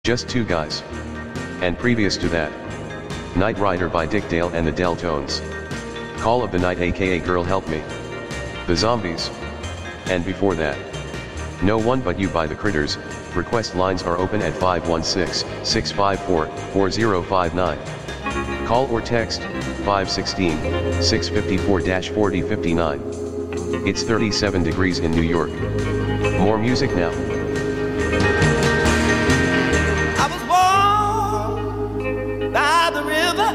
Just Two Guys. And previous to that, Night Rider by Dick Dale and the Deltones. Call of the Night aka Girl Help Me. The Zombies. And before that, No One But You by the Critters. Request lines are open at 516-654-4059. Call or text 516-654-4059. It's 37 degrees in New York. More music now. I was born by the river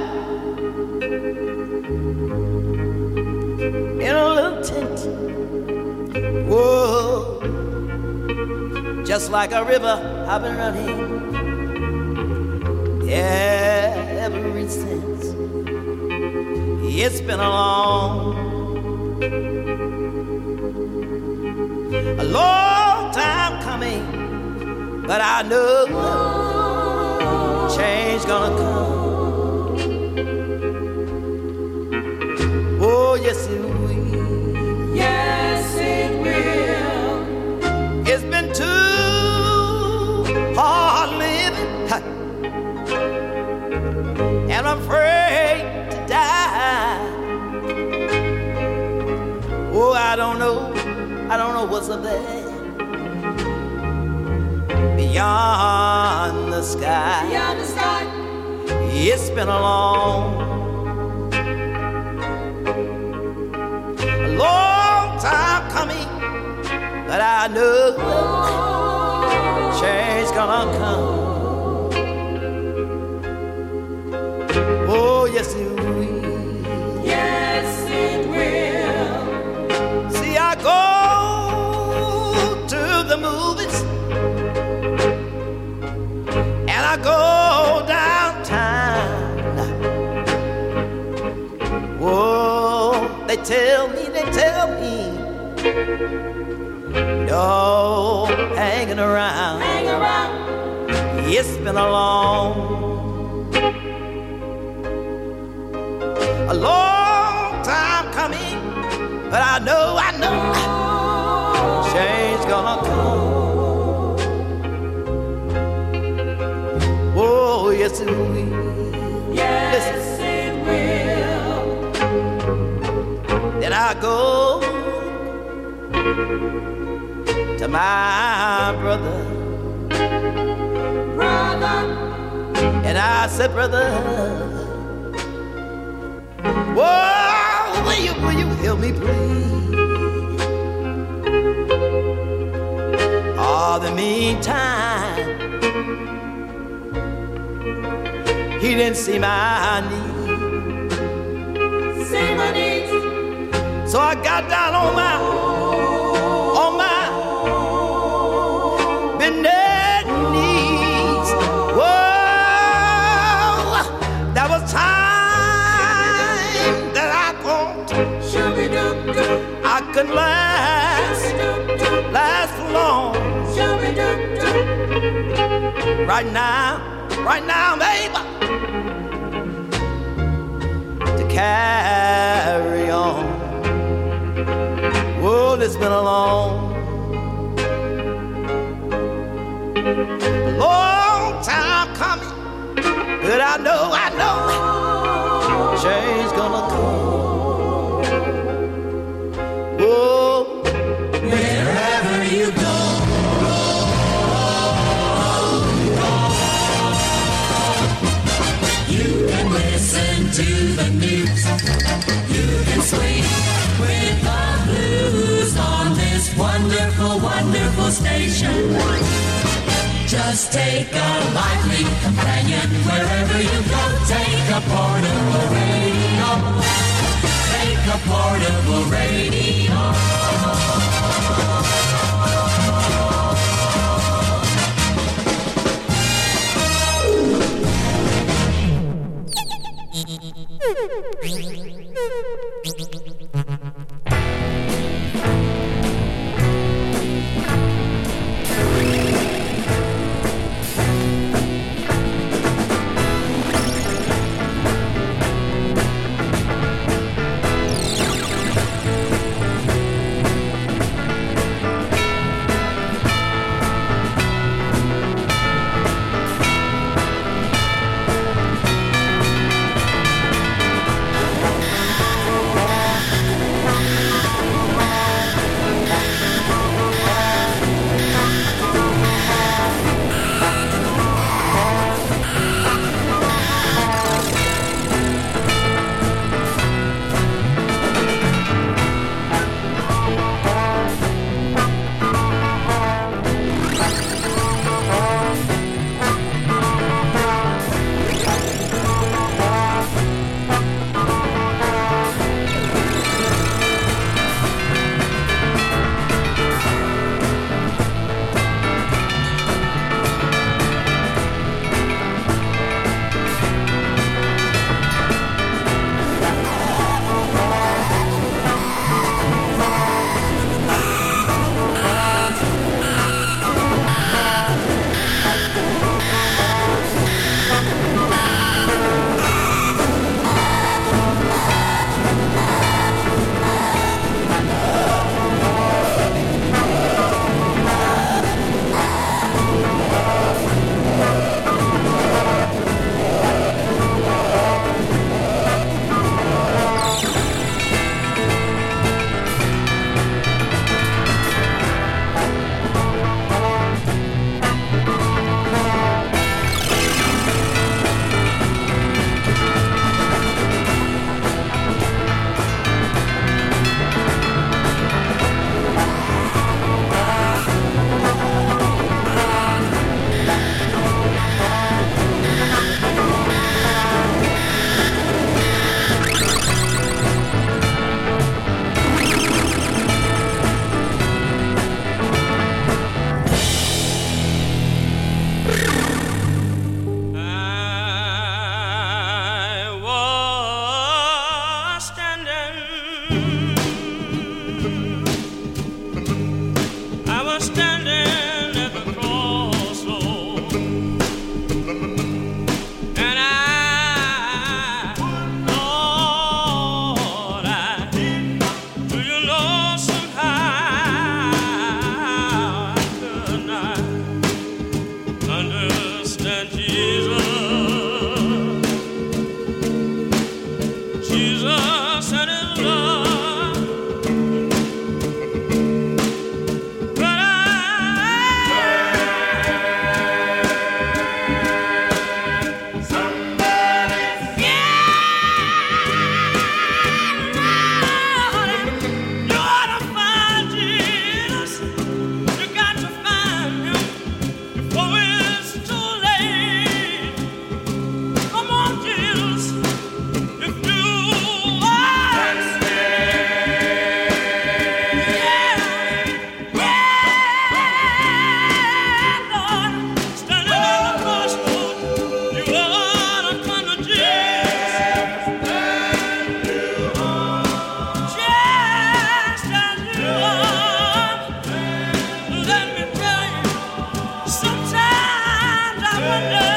in a little tent. Whoa, just like a river I've been running, yeah, ever since. It's been a long time coming, but I know change gonna come. Oh, yes it will. Yes it will. It's been too hard living, and I'm afraid to die. Oh, I don't know what's up there beyond the sky. Beyond the sky. It's been a long time coming, but I know change gonna come. Oh, yes it will. Yes it will. See, I go to the movies and I go downtown. Whoa, they tell me, no hanging around. Hang around. It's been a long time coming, but I know change gonna come. Oh, yes it will. Yes it will. Then I go to my brother, and I said, brother, whoa, will you help me please? All the meantime, he didn't see my needs. See my needs. So I got down on my bended knees. Whoa, that was time that I thought I could last for long. Right now, baby, to carry on. Whoa, it's been a long time coming, but I know change gonna come. Whoa, wherever you go, you can listen to the news. You can sleep with the blues on this wonderful, wonderful station. Just take a lively companion wherever you go. Take a portable radio. Take a portable radio. understand Jesus. Jesus and his love. But you ought to find Jesus. You got to find him before it's too late. Come on, Jesus, if you are. Lord, standing on the crossroad, you ought to come to Jesus. Just as you are. Let me tell you, sometimes I wonder,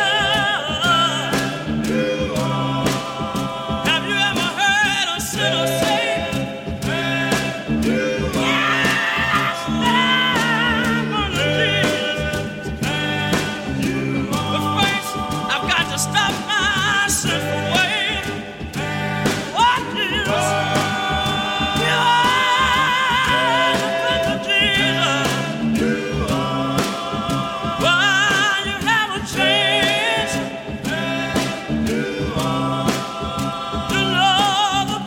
have you ever heard a sinner say, yes, I'm gonna Jesus. But first, I've got to stop my sinful ways. Oh, Jesus, you are the Prince of Jesus. While you have a chance to know the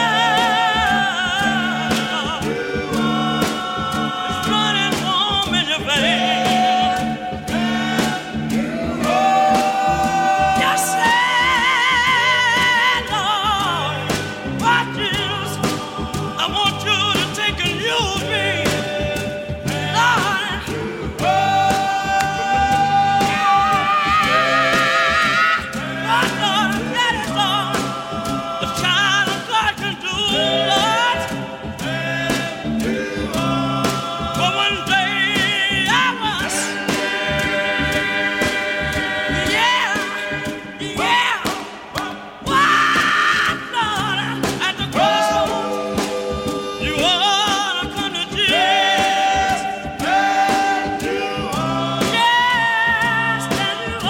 blood is running warm in your veins. Yes, Lord, why, Jesus, I want you to take and use me, Lord. Lord, that is all a child of God can do, Lord. But one day I was, what, Lord, at the crossroads, you ought to come to Jesus. Yes, that you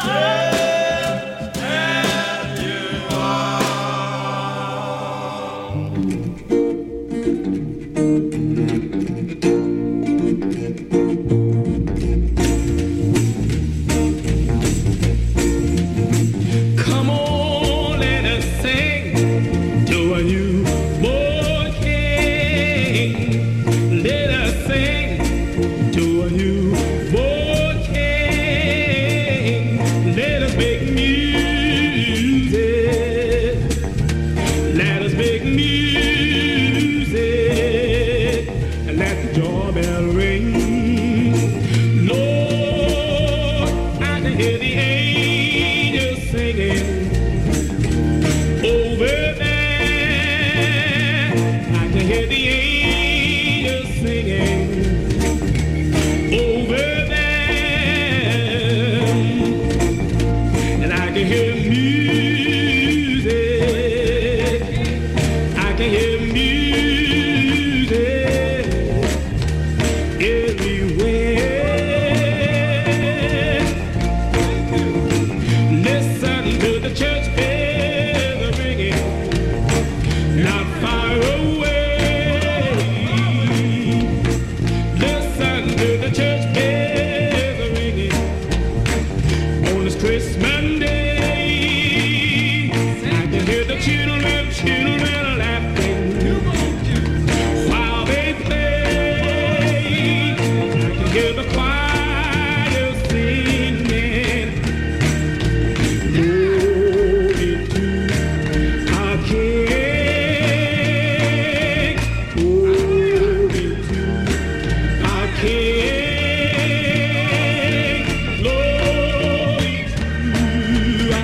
Come on, let us sing to a newborn King. Let us sing to a newborn King. Let us make music. Let us make music. And let the doorbell ring. Lord, I can hear the angels singing over there. I can hear the angels singing over there. And I can hear music. I can hear music everywhere. Listen to the church bells ringing, not far away. Listen to the church bells ringing on this Christmas day. I can hear the children laughing while they play. I can hear the choir singing. Glory to our King. Glory to our King. Glory to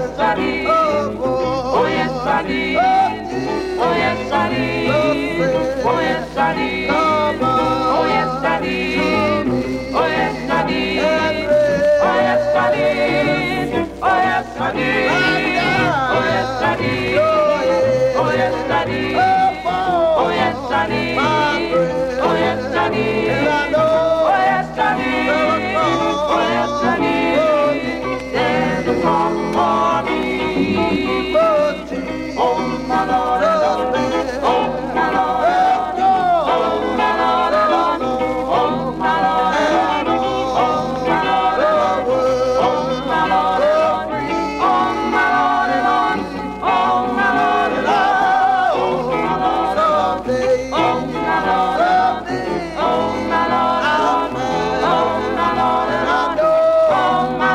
yes I did. Oh yes I did. Oh yes I did. Oh yes I did. Oh yes I did. Oh yes I did. Oh yes I did. Oh yes I did. Oh yes I did. Oh yes I did. Oh yes I did. Oh yes I did. Oh yes I did. Oh yes I did. There's a song for me. Oh my Lord, oh my Lord, oh my Lord, oh my Lord, oh my Lord, oh my Lord, oh my Lord, oh my Lord, oh my Lord, oh my Lord, oh my Lord, oh my Lord, oh my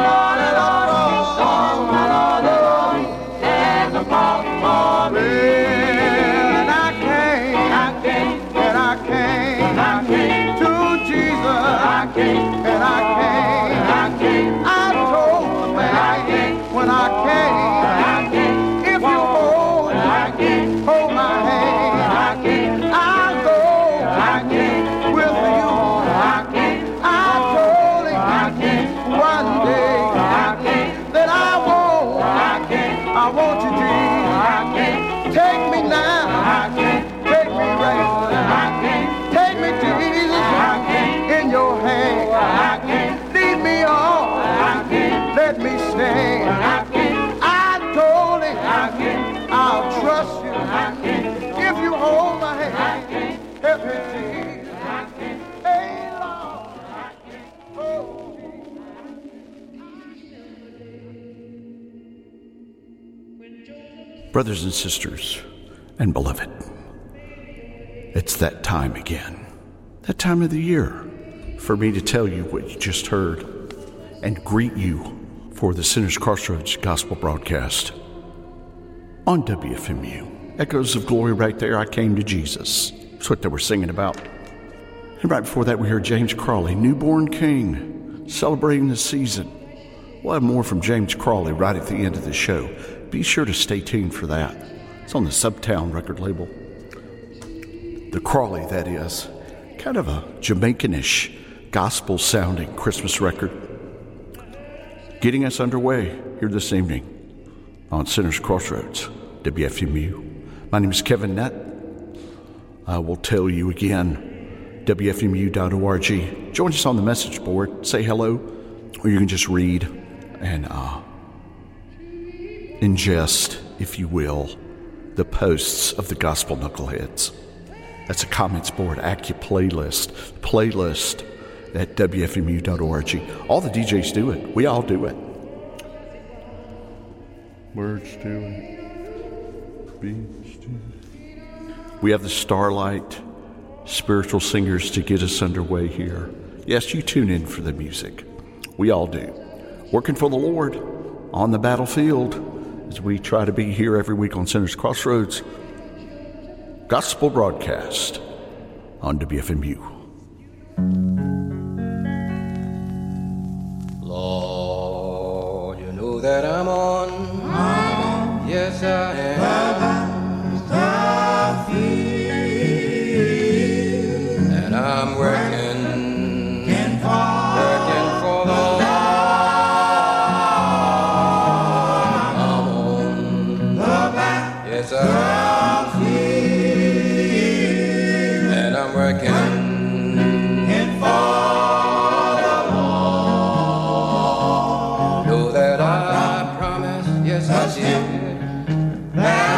Lord, there's a call for me. And I came to Jesus. And I came. I told the man when I came, if you hold my hand, I'll go with you. I told him one day that I want you, Jesus. Take me now, take me right, take me, Jesus, in your hand. Lead me on, let me stand. I told him I'll trust you if you hold my hand. Help me, Jesus. Hey, Lord. Oh, Brothers and sisters and beloved, it's that time again, that time of the year for me to tell you what you just heard and greet you for the Sinners Crossroads Gospel broadcast on WFMU. Echoes of Glory right there, I Came to Jesus. That's what they were singing about. And right before that we heard James Crawley, Newborn King, celebrating the season. We'll have more from James Crawley right at the end of the show. Be sure to stay tuned for that. It's on the Subtown record label. The Crawley, that is. Kind of a Jamaican-ish, gospel-sounding Christmas record. Getting us underway here this evening on Sinners Crossroads, WFMU. My name is Kevin Nutt. I will tell you again, WFMU.org. Join us on the message board. Say hello, or you can just read and ingest, if you will, the posts of the Gospel Knuckleheads. That's a comments board, Accu playlist at WFMU.org. All the DJs do it. We all do it. Words do it. Beats do it. We have the Starlight spiritual singers to get us underway here. Yes, you tune in for the music. We all do. Working for the Lord on the battlefield as we try to be here every week on Sinners Crossroads Gospel broadcast on WFMU. Lord, you know that I'm on. Yes, I am. And I'm working for the Lord. I'm on the back. Yes, I am. And I'm working. Know that I promised, yes I did, that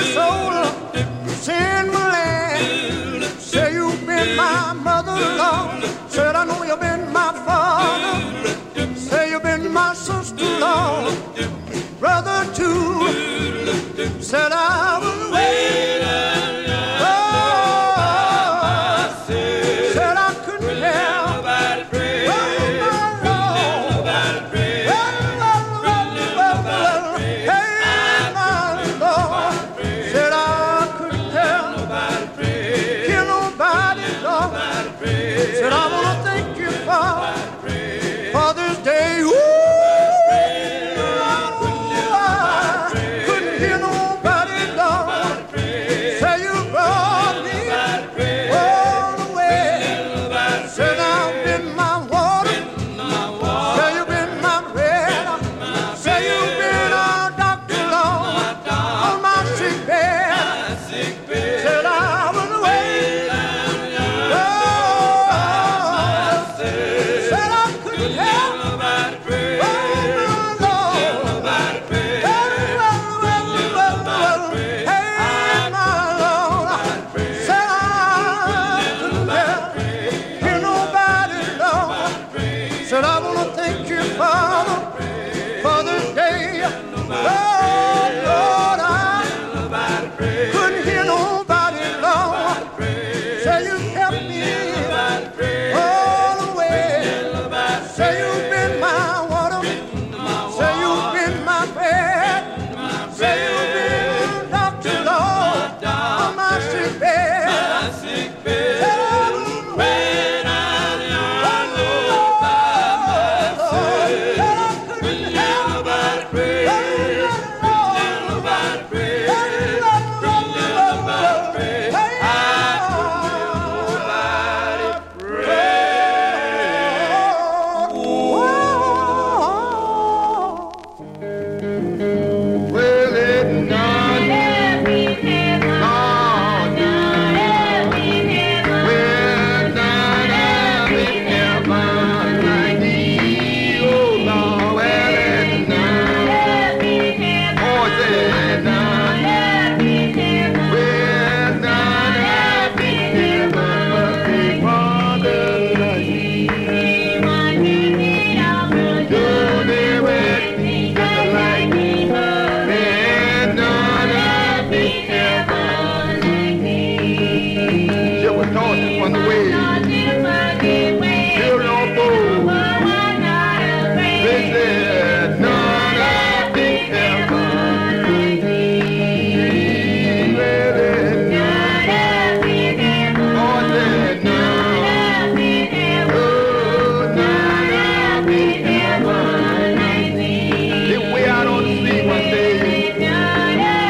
soul, sin my land. Say you've been my mother-in-law. Said I know you've been my father. Say you've been my sister-in-law, brother too. Said I was waiting. Said I couldn't help. Said I wanna thank you for Father's Day. Ooh, I couldn't hear nobody, Lord. Say you brought me all the way. Said I've been my water. Say you've been my bread. Say you've been a doctor, Lord, on my sick bed. Said I was waiting. Said I wanna thank you, Father, Father's Day. Oh, Lord, I couldn't hear nobody, Lord. Say you helped me all the way. Say you've been my water. Say you've been my bread. Say you've been doctor, Lord, on my sick bed.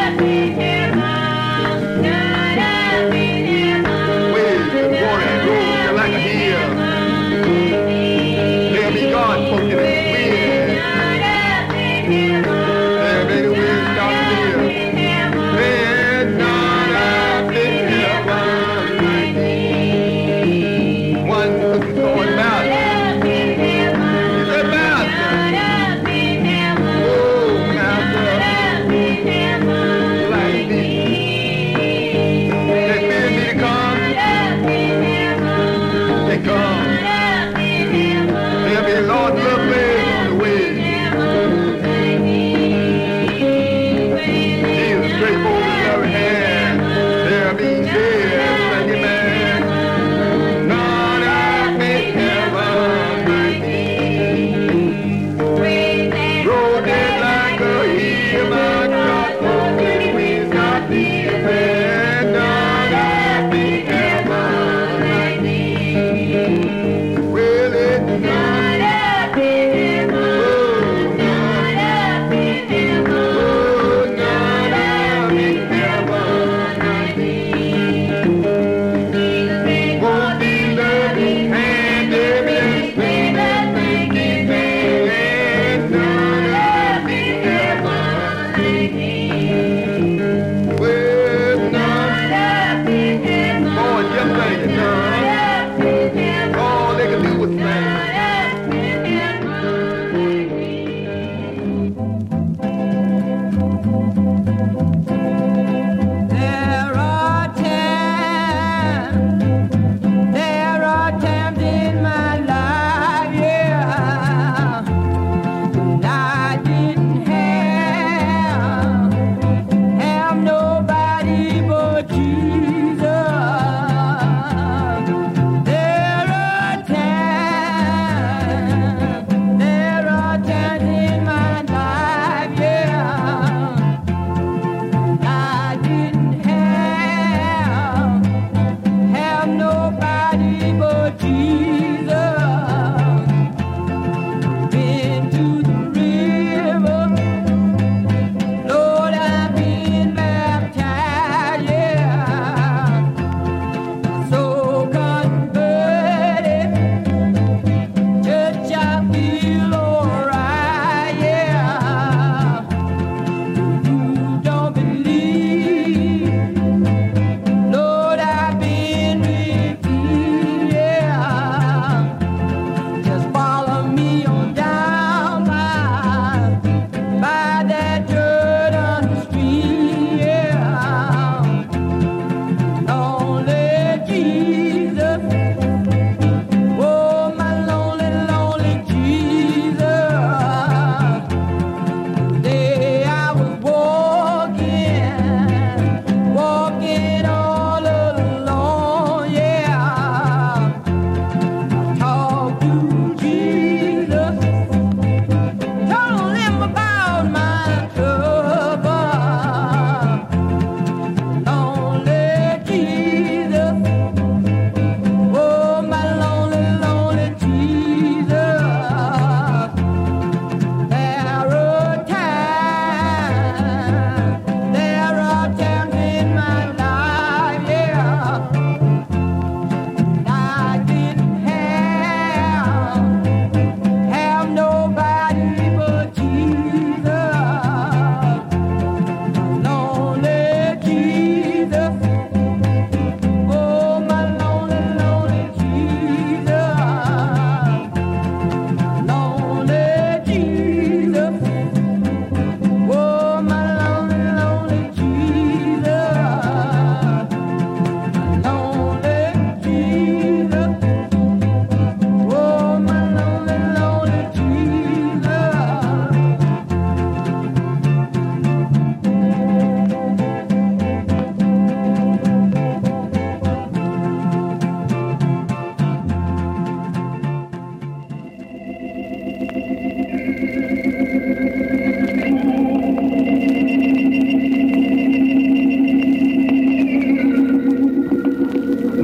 Glory, glory.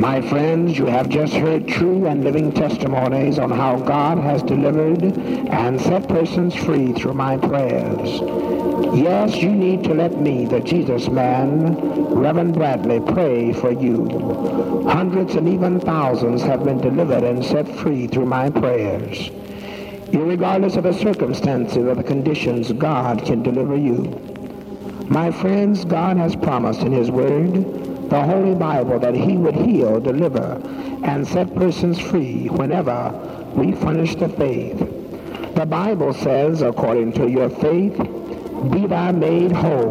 My friends, you have just heard true and living testimonies on how God has delivered and set persons free through my prayers. Yes, you need to let me, the Jesus man, Reverend Bradley, pray for you. Hundreds and even thousands have been delivered and set free through my prayers. Irregardless of the circumstances or the conditions, God can deliver you. My friends, God has promised in his word, the Holy Bible, that he would heal, deliver, and set persons free whenever we furnish the faith. The Bible says, according to your faith, be thou made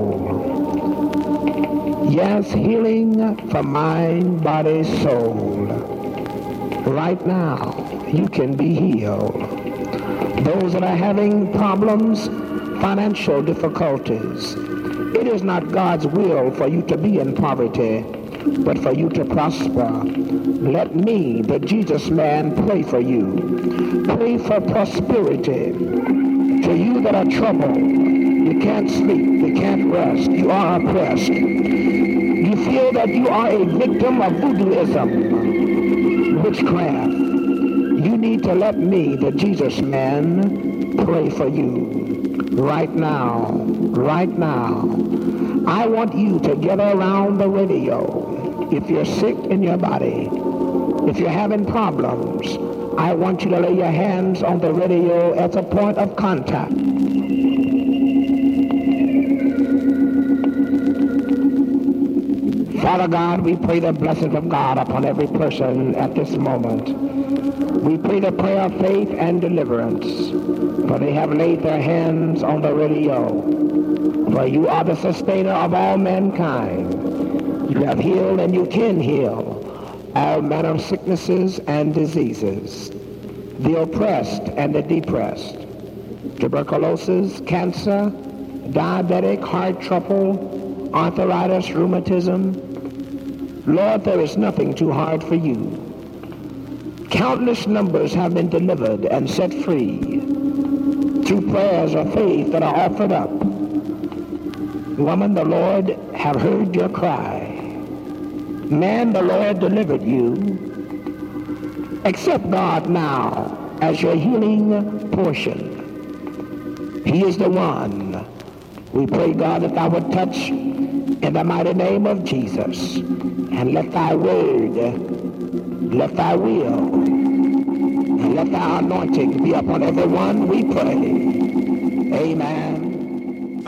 whole. Yes, healing from mind, body, soul. Right now, you can be healed. Those that are having problems, financial difficulties, it is not God's will for you to be in poverty, but for you to prosper. Let me, the Jesus man, pray for you. Pray for prosperity. To you that are troubled, you can't sleep, you can't rest, you are oppressed. You feel that you are a victim of voodooism, witchcraft. You need to let me, the Jesus man, pray for you. Right now, right now. I want you to gather around the radio. If you're sick in your body, if you're having problems, I want you to lay your hands on the radio as a point of contact. Father God, we pray the blessings of God upon every person at this moment. We pray the prayer of faith and deliverance, for they have laid their hands on the radio. For you are the sustainer of all mankind. You have healed and you can heal all manner of sicknesses and diseases, the oppressed and the depressed, tuberculosis, cancer, diabetic, heart trouble, arthritis, rheumatism. Lord, there is nothing too hard for you. Countless numbers have been delivered and set free through prayers of faith that are offered up. Woman, the Lord have heard your cry. Man, the Lord delivered you. Accept God now as your healing portion. He is the one. We pray, God, that thou would touch in the mighty name of Jesus, and let thy word, let thy will, and let thy anointing be upon everyone, we pray. Amen.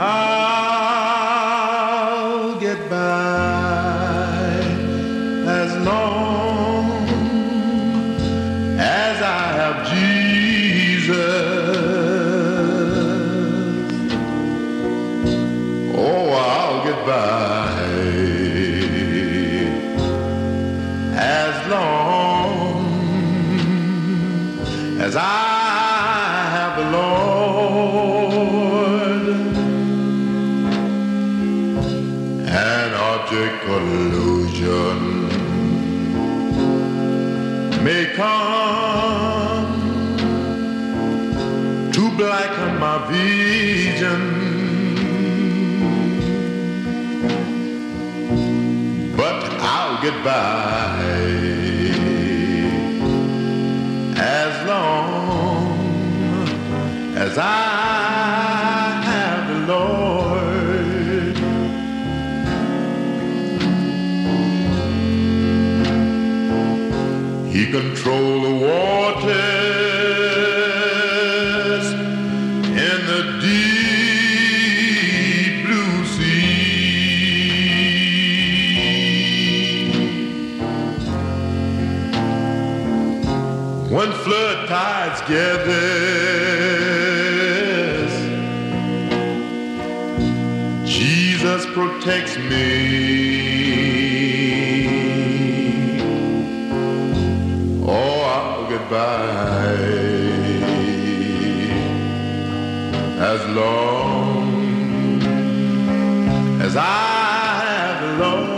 I'll get by as long as I have Jesus. Oh, I'll get by as long as I have the Lord. An object illusion may come to blacken my vision, but I'll get by as long as I have the Lord. He controls the waters in the deep blue sea. When flood tides gathers, Jesus protects me. Oh, I'll get by as long as I have the Lord.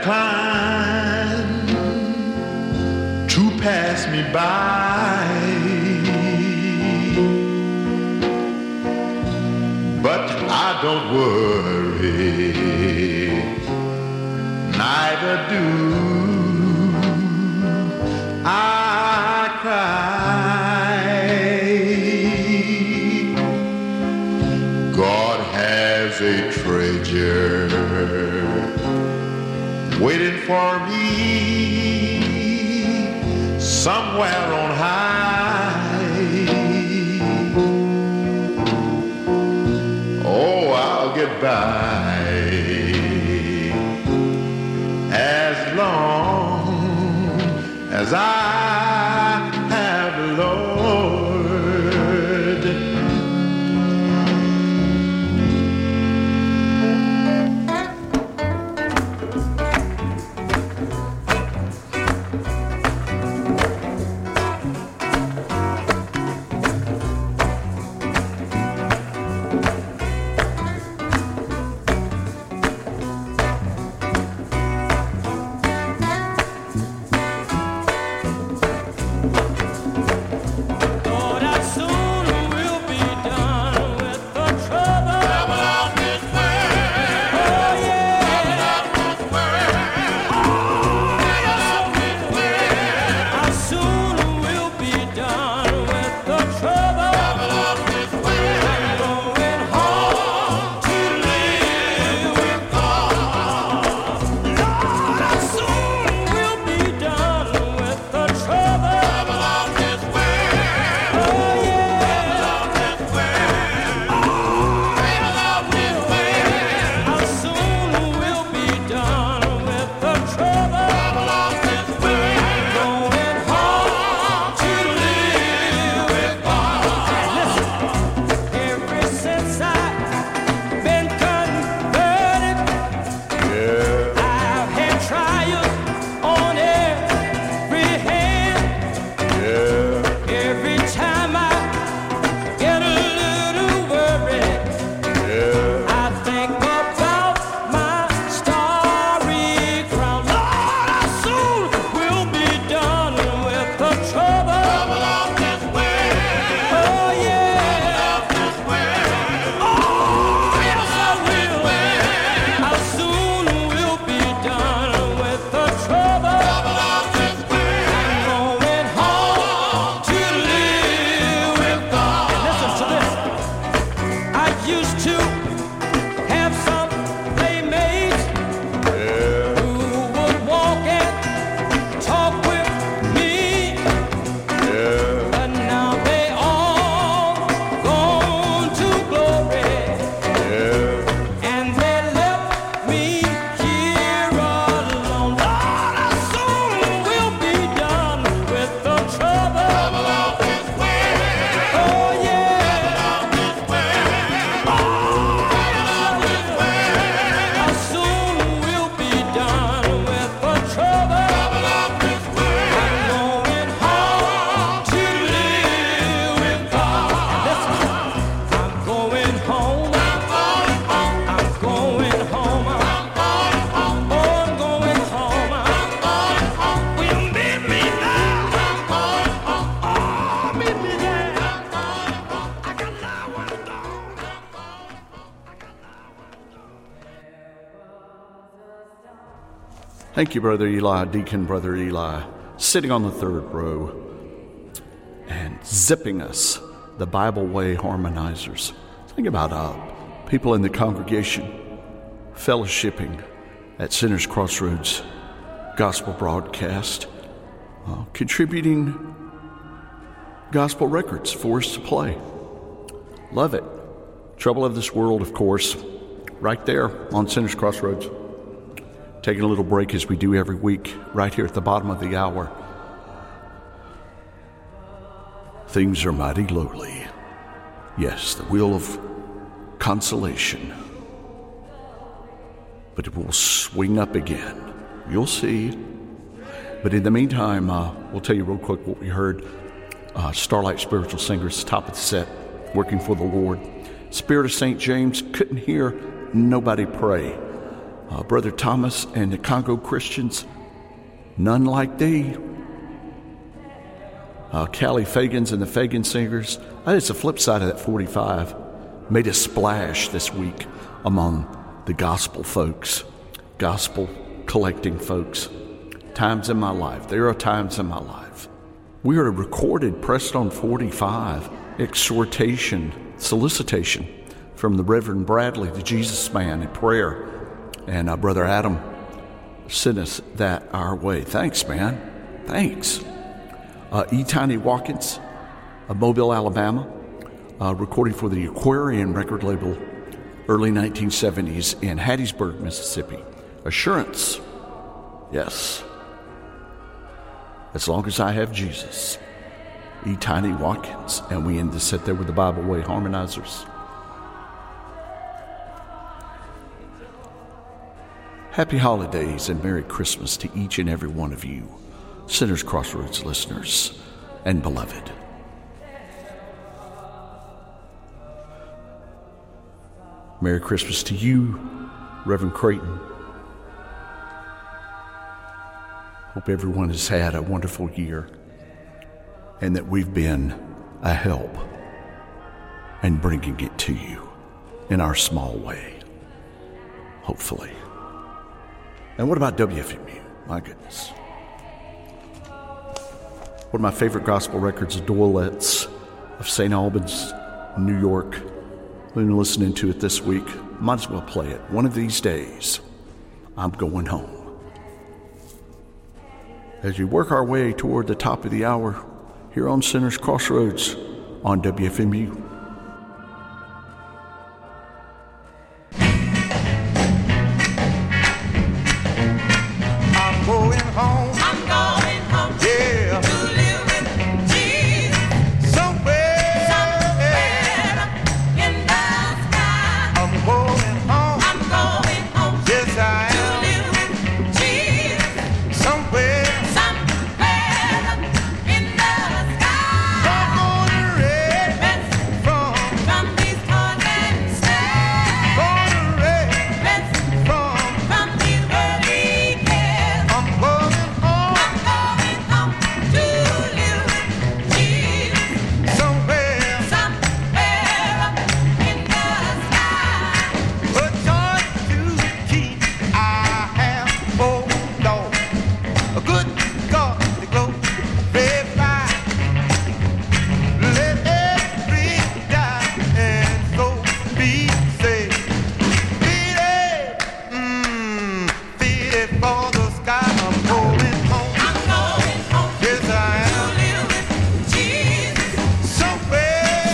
inclined to pass me by, but I don't worry, neither do I cry. God has a treasure waiting for me somewhere on high. Oh, I'll get by as long as I have the Lord. Thank you, Brother Eli, Deacon Brother Eli, sitting on the third row and zipping us the Bible Way harmonizers. Think about people in the congregation fellowshipping at Sinners Crossroads Gospel Broadcast, contributing gospel records for us to play. Love it. Trouble of This World, of course, right there on Sinners Crossroads. Taking a little break as we do every week, right here at the bottom of the hour. Things are mighty lowly. Yes, the wheel of consolation. But it will swing up again. You'll see. But in the meantime, we'll tell you real quick what we heard. Starlight Spiritual Singers, top of the set, Working for the Lord. Spirit of St. James, Couldn't Hear Nobody Pray. Brother Thomas and the Congo Christians, None Like Thee. Callie Fagans and the Fagan Singers. It's the flip side of that 45. Made a splash this week among the gospel folks, gospel collecting folks. Times in my life. There are times in my life. We are recorded Pressed on 45 exhortation, solicitation from the Reverend Bradley, the Jesus Man, in prayer. And Brother Adam sent us that our way. Thanks, man. Thanks. E. Tiny Watkins of Mobile, Alabama, recording for the Aquarian record label, early 1970s in Hattiesburg, Mississippi. Assurance. Yes. As long as I have Jesus. E. Tiny Watkins. And we end the set there with the Bible Way Harmonizers. Happy holidays and Merry Christmas to each and every one of you, Sinners Crossroads listeners and beloved. Merry Christmas to you, Reverend Creighton. Hope everyone has had a wonderful year and that we've been a help in bringing it to you in our small way, hopefully. And what about WFMU? My goodness. One of my favorite gospel records, The Doylettes of St. Albans, New York. I've been listening to it this week. Might as well play it. One of these days, I'm going home. As we work our way toward the top of the hour here on Sinners Crossroads on WFMU. I'm going home. I'm going home. Yeah. To live with Jesus. Somewhere. Somewhere in the sky. I'm going home. I'm going home. Yes, I To am. live with Jesus. Somewhere. Somewhere in the sky. I'm gonna rest from These toys and snares. gonna rest Rest from from these worldly cares. I'm going home. I'm going home to live with Jesus. Somewhere. Somewhere up in the sky. But joy to keep I have, oh Lord, a good God to glorify. Let every die and soul be saved. Feed it for the sky. I'm going home. I'm going home Yes, I to am. live with Jesus. Somewhere,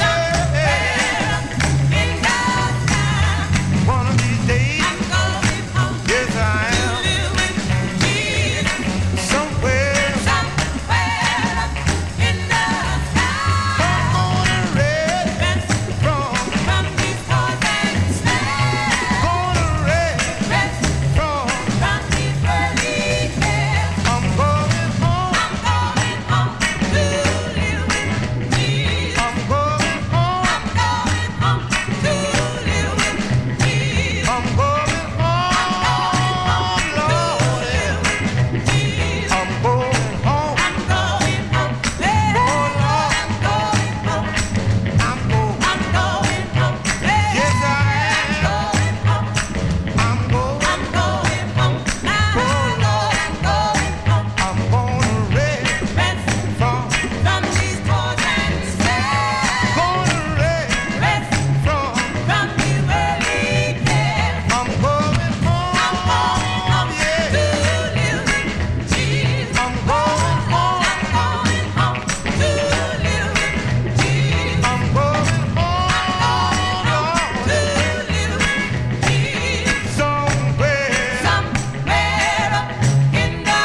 In the sky. one of these days. I'm going home Yes, I to am. live with Jesus. Somewhere. Somewhere in the sky. I'm gonna rest Rest from these toys and snares. gonna rest Rest from these worldly cares. I'm going home. I'm going home to live with Jesus. I'm going home. I'm going home to live with Jesus. I'm going home, Lord. Jesus. I'm going home. I'm going home. Oh, Lord. I'm going home. I'm going. I'm going home. Yes, I am. Going home. I'm going. I'm going home. Now, Lord, I'm going home. I'm gonna rest Rest from from these toys and snares. gonna rest Rest from from these worldly cares. I'm going home. I'm going home to Yeah. live with Jesus. I'm going home. I'm going home to live with Jesus. I'm going home, To Lord. live with Jesus. Somewhere. Somewhere up in the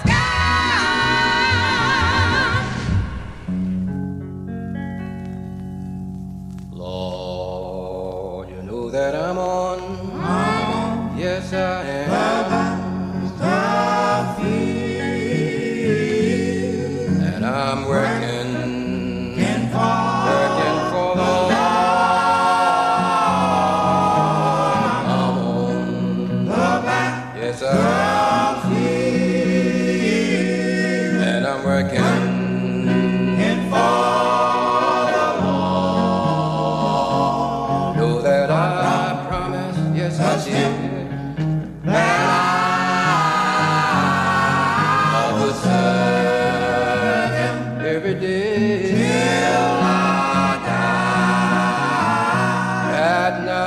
sky. Lord, you know that I'm on. Yes, I am. And I'm working for the Lord. I'm on working for the Lord. Know that I promised, yes I did, that I would serve Him every day till I die. That now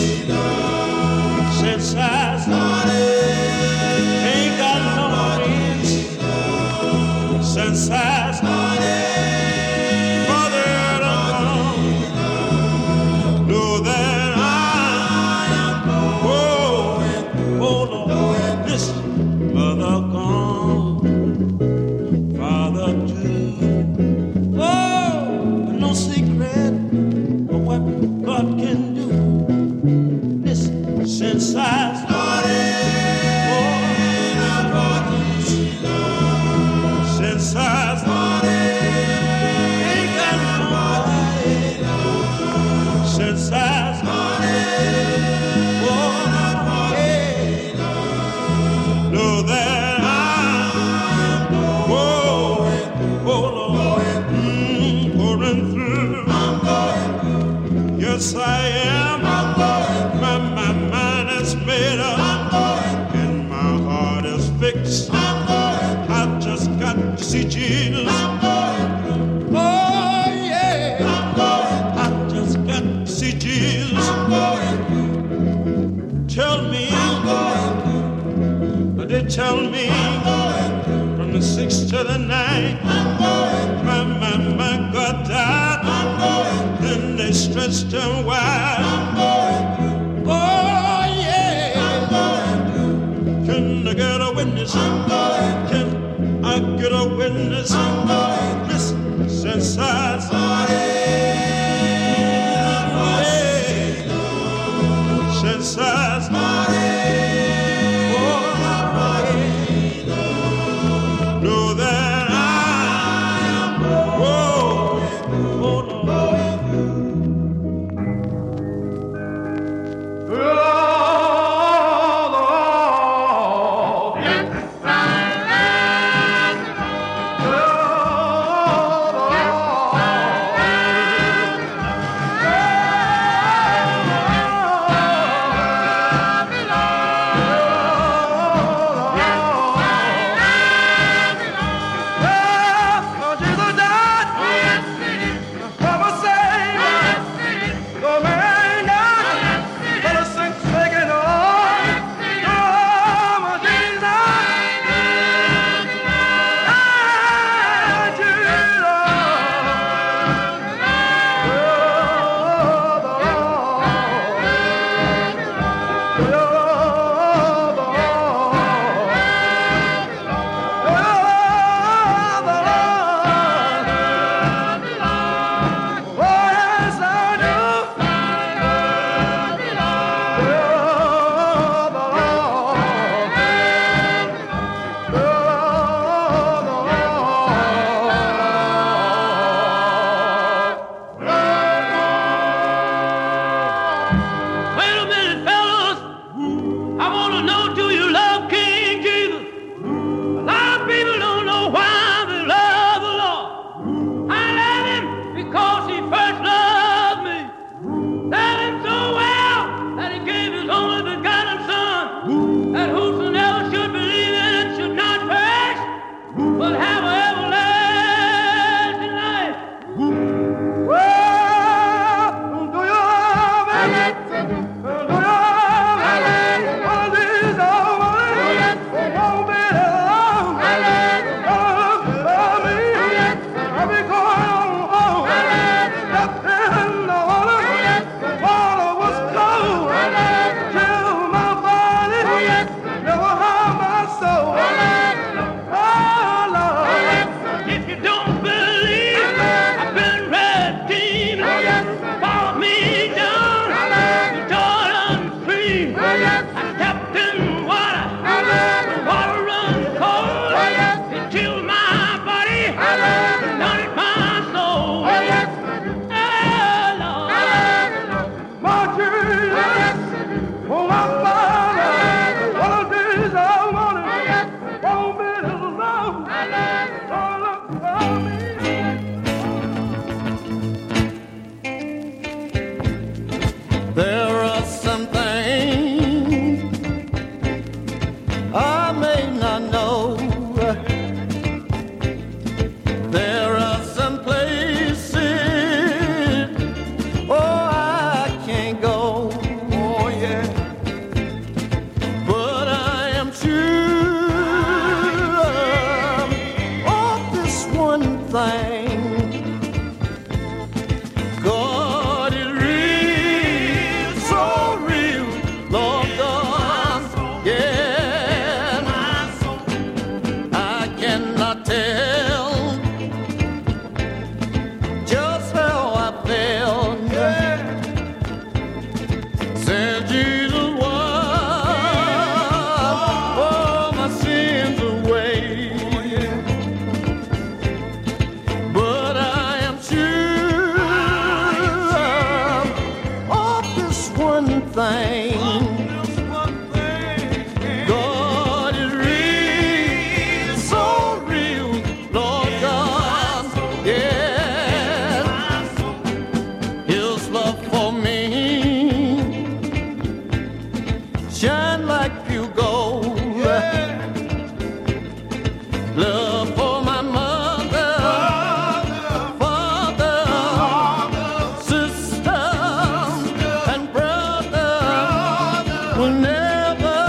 Since I started, ain't got no sighs. Father, know that I am going. Oh Lord, listen, Mother gone. Father too. Oh, no secret of what God can do. Listen, since I started. Since I started, ain't got nobody. Since I started, oh, hey, know that I'm going, oh Lord, pouring through. Yes, I am. My mind is made up, and my heart is fixed. I've just got to see Jesus. Oh yeah, I've just got to see Jesus. Tell me, they tell me from the 6th to the 9th, my God died. Then they stretched him wide. Oh yeah, can I get a witness? Can I get a witness? Listen, since I started, since I started, know that I am going, oh Lord. shine like pure gold. Love for my mother, father, sister, and brother will never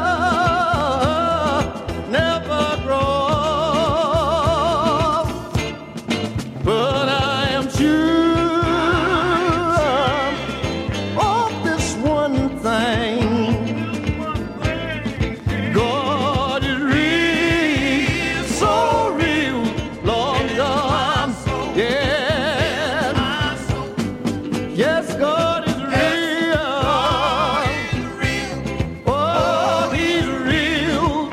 grow. But I am sure of this one thing. God is real, so real, Lord God. Yeah. Yes, God is real. Oh, He's real.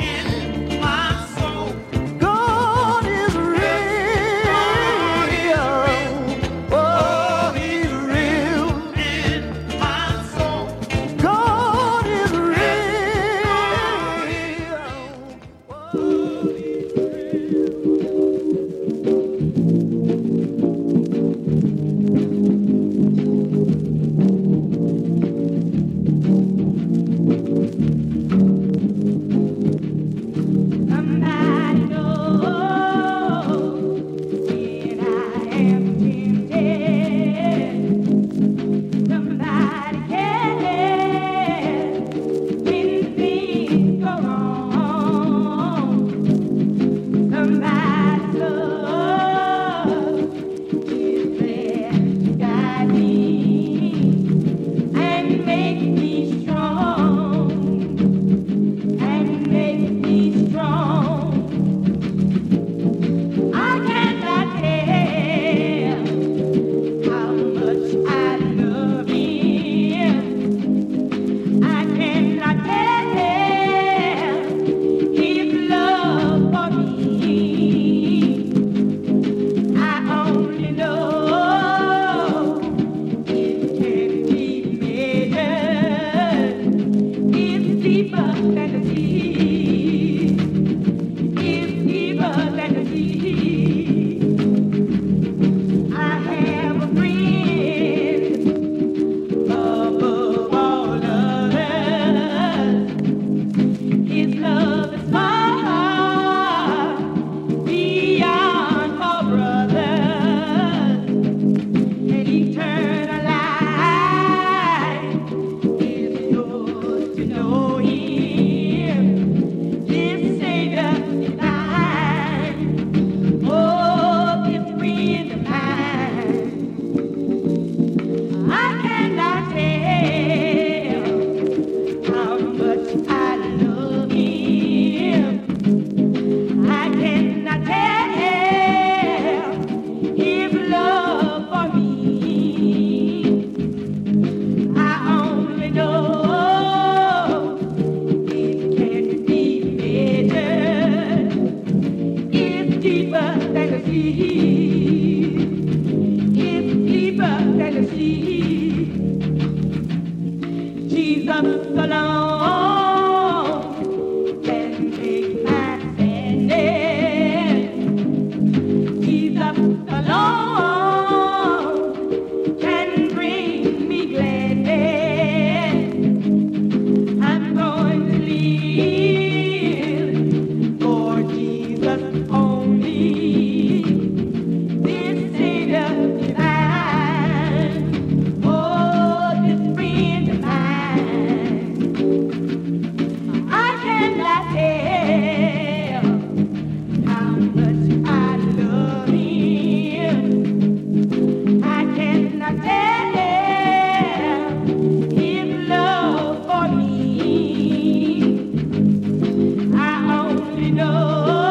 God is real. Oh, He's real. God is Somebody knows when I am tempted. Somebody cares when things go wrong. Somebody's love is there to guide me and make me strong. And make me strong. I cannot tell how much I love Him. I cannot tell His love for me. I only know it can be measured. It's deeper than the sea. It's deeper than the sea. I have a friend above all others. His love is far beyond all brothers. And eternal life is yours to know Him, this Savior divine. Oh, this friend of mine. I cannot tell how much I love Him. I cannot tell His love for me. I only know it can't be measured. It's deeper than the sea. It's deeper than the sea. Jesus alone can make my standing. Jesus alone can bring me gladness. I'm going to live for Jesus only. This Savior divine. Oh, this friend of mine. I cannot tell how much I love Him. I cannot tell His love for me. I only know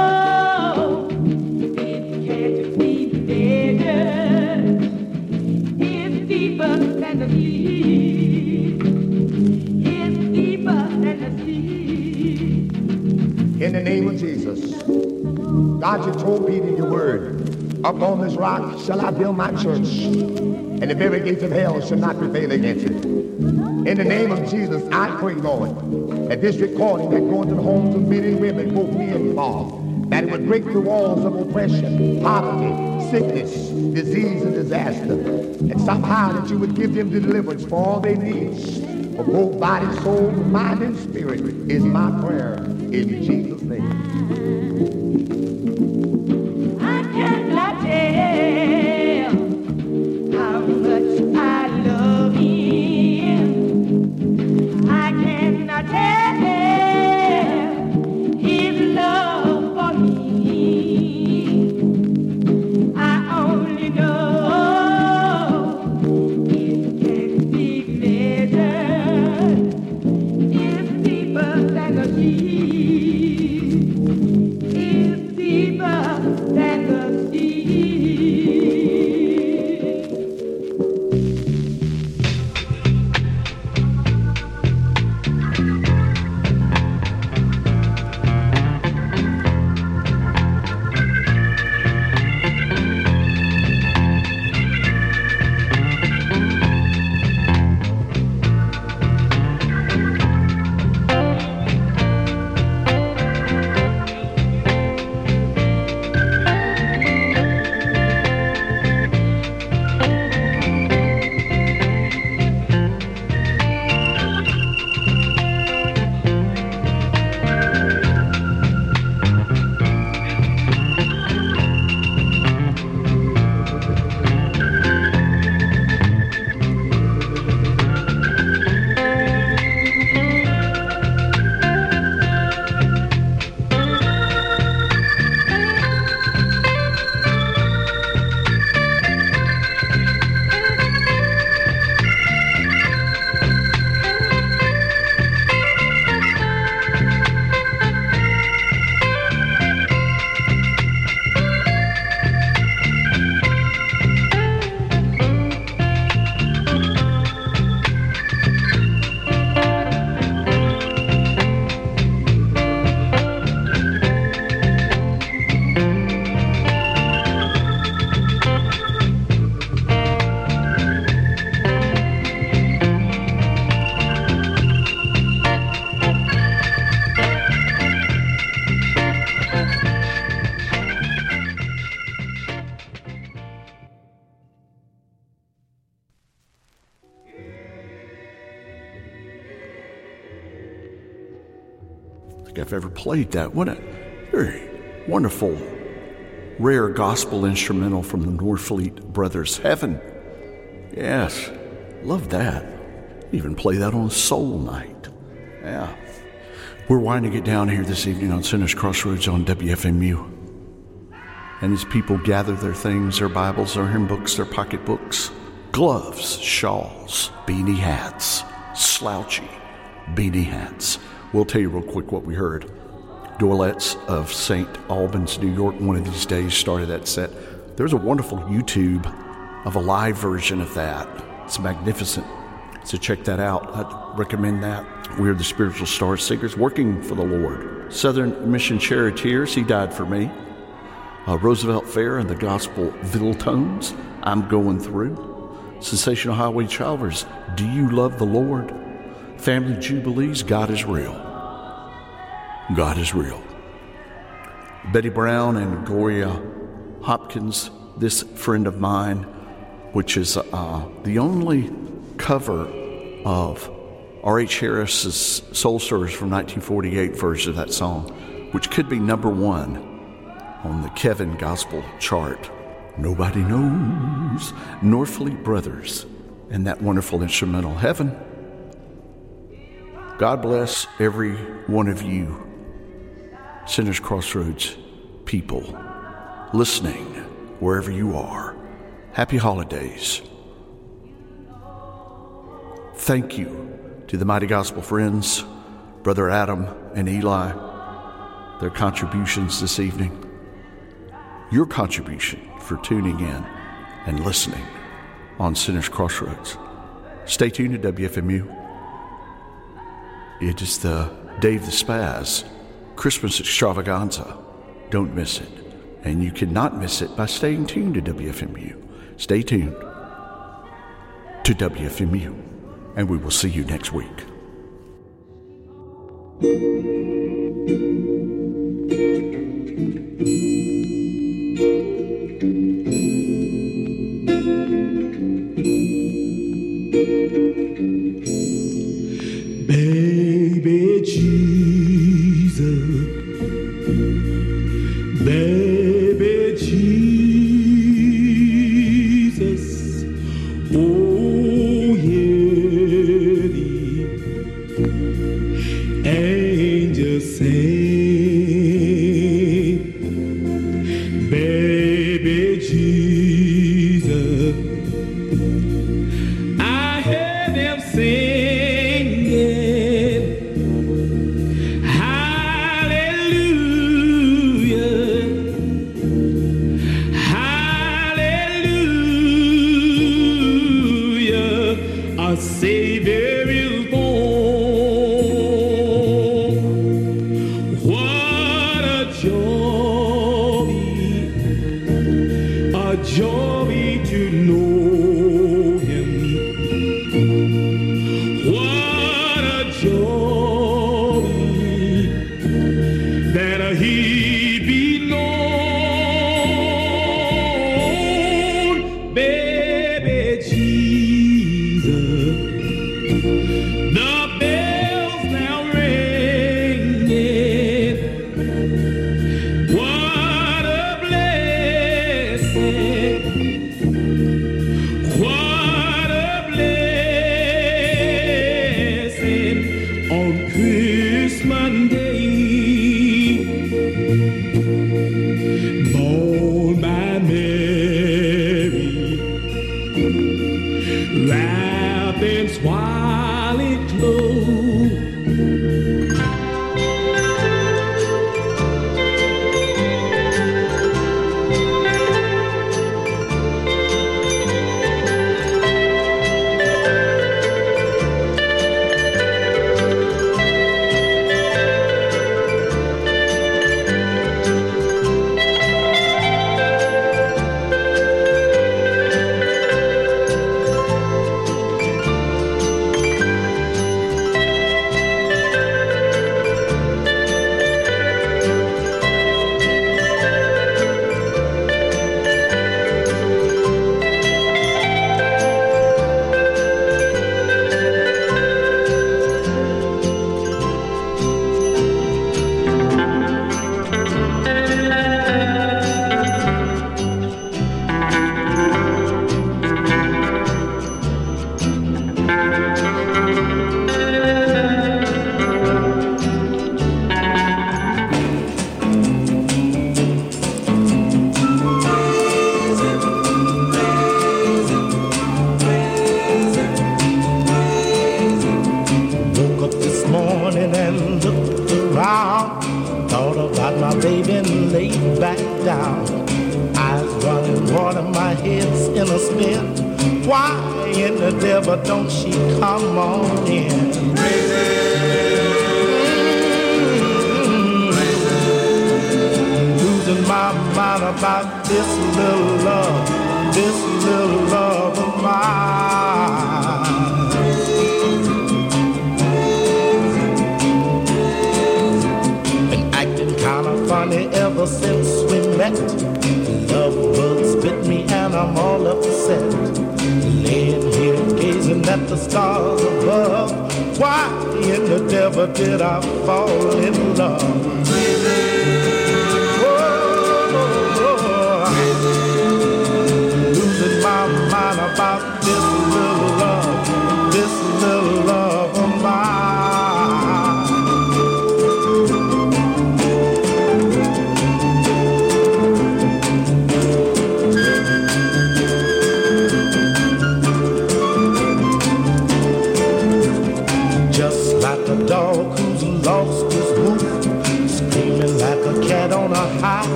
it can't be measured. It's deeper than the sea. It's deeper than the sea. In the name of Jesus. God, you told me in your word, upon this rock shall I build my church, and the very gates of hell shall not prevail against it. In the name of Jesus, I pray, Lord, that this recording that goes to the homes of men and women, both near and far, that it would break the walls of oppression, poverty, sickness, disease, and disaster, and somehow that you would give them deliverance for all their needs. for both body, soul, mind, and spirit is my prayer in Jesus' name. I cannot tell how much I love him. I cannot tell his love for me. I only know it can be measured. It's deeper than the sea. It's deeper than the sea. I've ever played that. What a very wonderful, rare gospel instrumental from the Norfleet Brothers. Heaven. Yes, love that. Even play that on Soul Night. Yeah. We're winding it down here this evening on Sinners Crossroads on WFMU. And as people gather their things, their Bibles, their hymn books, their pocketbooks, gloves, shawls, beanie hats, slouchy beanie hats. We'll tell you real quick what we heard. Dorlettes of St. Albans, New York, one of these days started that set. There's a wonderful YouTube of a live version of that. It's magnificent. So check that out. I'd recommend that. We're the Spiritual Star Singers working for the Lord. Southern Mission Charioteers, He Died for Me. Roosevelt Fair and the Gospel Tones, I'm Going Through. Sensational Highway Travelers, Do You Love the Lord? Family Jubilees, God is Real. God is Real. Betty Brown and Gloria Hopkins, This Friend of Mine, which is the only cover of R.H. Harris's Soul Stirrers from 1948 version of that song, which could be number one on the Kevin Gospel chart. Nobody Knows. Norfleet Brothers and that wonderful instrumental, Heaven. God bless every one of you, Sinners Crossroads people, listening wherever you are. Happy holidays. Thank you to the Mighty Gospel Friends, Brother Adam and Eli, their contributions this evening. Your contribution for tuning in and listening on Sinners Crossroads. Stay tuned to WFMU. It is the Dave the Spaz Christmas extravaganza. Don't miss it. And you cannot miss it by staying tuned to WFMU. Stay tuned to WFMU. And we will see you next week.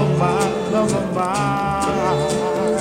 of mine, love of mine.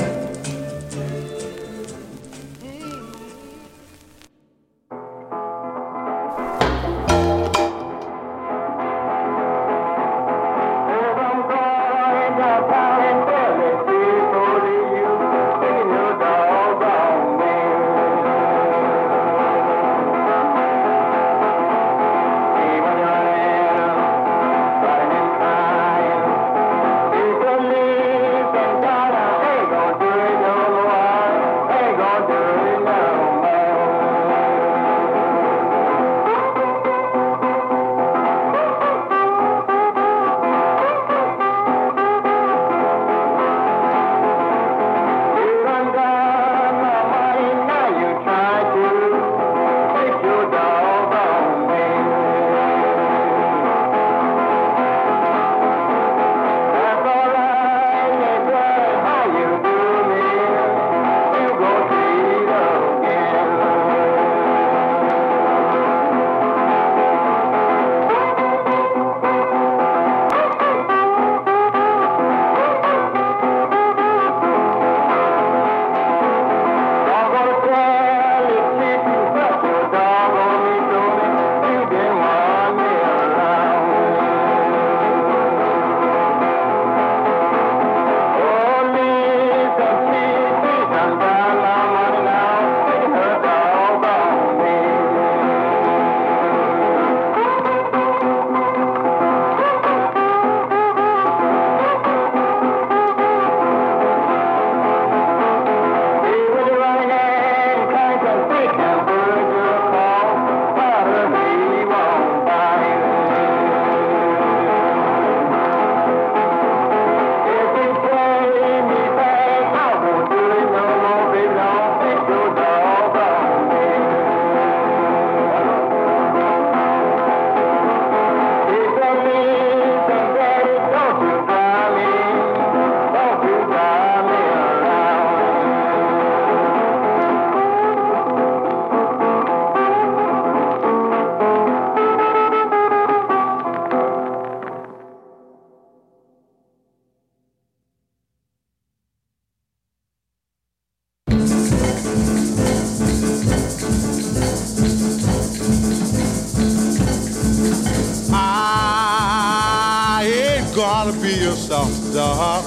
Gonna be your soft dog.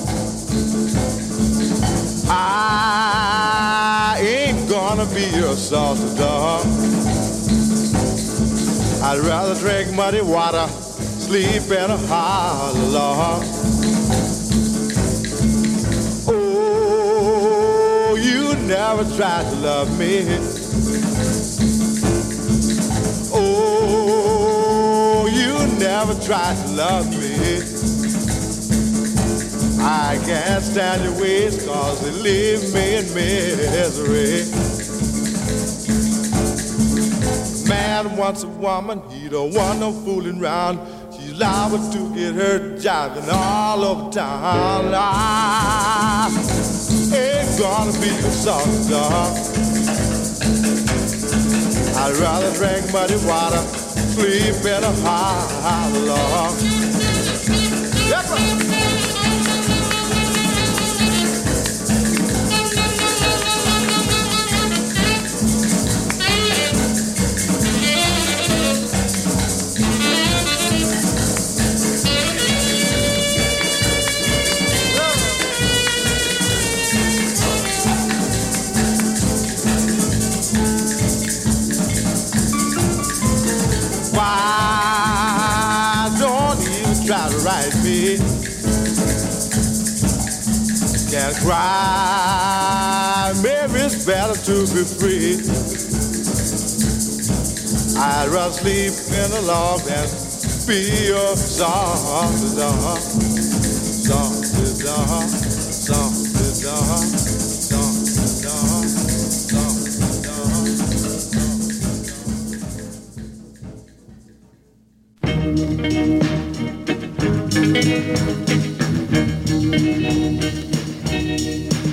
I ain't gonna be your soft dog. I'd rather drink muddy water, sleep in a hollow log. Oh, you never tried to love me. Oh, you never tried to love me. I can't stand your ways, cause they leave me in misery. Man wants a woman, he don't want no fooling round. She's liable to get hurt jiving all over town. I ain't gonna be a soft dog. I'd rather drink muddy water, sleep in a hollow log. Yep. Try to write me. Can't cry. Maybe it's better to be free. I'd rather sleep in a log than be your soft dog. Soft dog. Soft dog.